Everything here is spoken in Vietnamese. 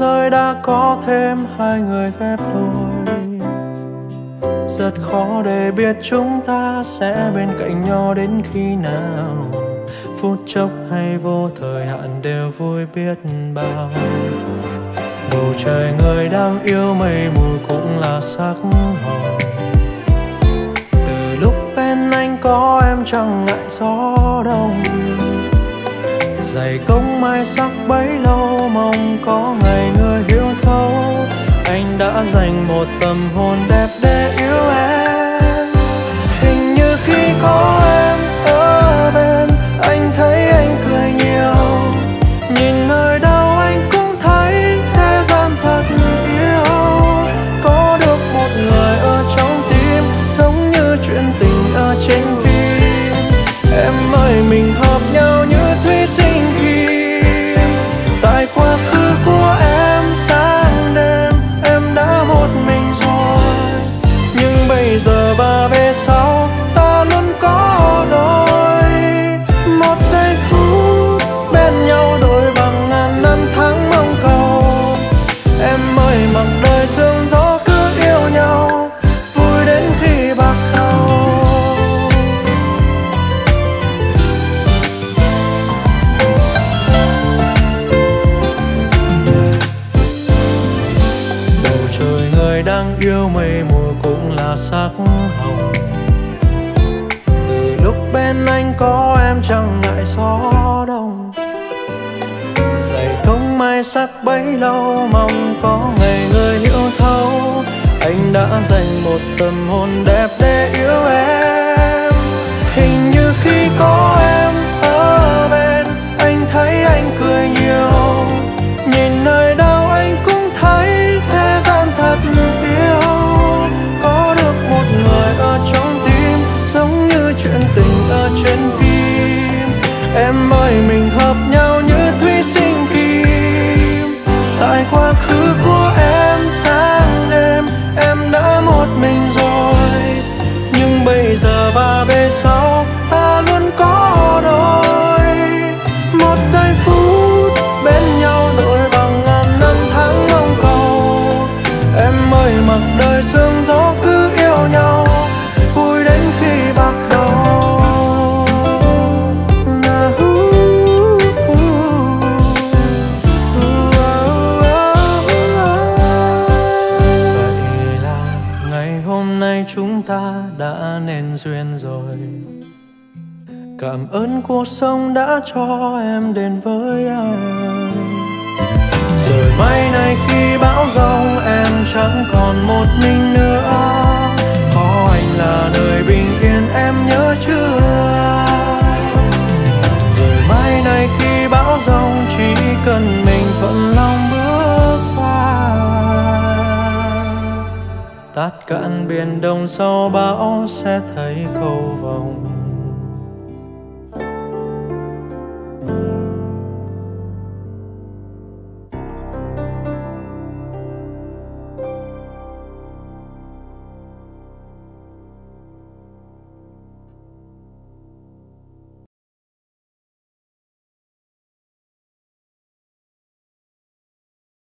rơi đã có thêm hai người ghép đôi. Rất khó để biết chúng ta sẽ bên cạnh nhau đến khi nào. Phút chốc hay vô thời hạn đều vui biết bao. Bầu trời người đang yêu mây mù cũng là sắc hồng. Từ lúc bên anh có em chẳng ngại gió đông. Dày công mai sắc bấy lâu mong có ngày người hiểu thấu. Anh đã dành một tâm hồn đẹp để yêu em. Hình như khi có em ở bên, anh thấy anh cười nhiều. Nhìn nơi đâu anh cũng thấy thế gian thật yêu. Có được một người ở trong tim giống như chuyện tình ở trên phim. Em ơi mình hợp nhau như thủy sinh kim. Tại quá khứ của em sáng đêm em đã một mình rồi. Nhưng bây giờ và về sau ta luôn có đôi. Một giây phút bên nhau đổi bằng ngàn năm tháng mong cầu. Em ơi mặc đời sương gió cứ yêu nhau vui đến khi bạc đầu. Bầu trời người đang yêu mây mùa cũng là sắc hồng. Từ lúc bên anh có em chẳng ngại gió đông. Dày công mai sắc bấy lâu mong có ngày người hiểu thấu. Anh đã dành một tâm hồn đẹp để yêu em. Hình như khi có em ở bên, anh thấy anh cười nhiều. Nhìn nơi đâu anh cũng thấy thế gian thật yêu. Có được một người ở trong tim giống như chuyện tình ở trên phim. Em ơi mình hợp nhau như thủy sinh kim. Tại quá khứ của em sáng đêm em đã một mình rồi. Nhưng bây giờ và về sau ta luôn có đôi. Một giây phút bên nhau đổi bằng ngàn năm tháng mong cầu. Em ơi mặc đời sương gió cứ yêu nhau vui đến khi bạc đầu. Vậy là ngày hôm nay chúng ta đã nên duyên rồi. Cảm ơn cuộc sống đã cho em đến với anh. Rồi mai này khi bão giông em chẳng còn một mình nữa. Có anh là nơi bình yên em nhớ chưa. Rồi mai này khi bão giông chỉ cần mình thuận lòng bước qua. Tát cạn biển đông sau bão sẽ thấy cầu vồng.